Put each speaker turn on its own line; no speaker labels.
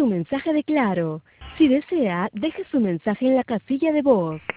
su mensaje de Claro. Si desea, deje su mensaje en la casilla de voz.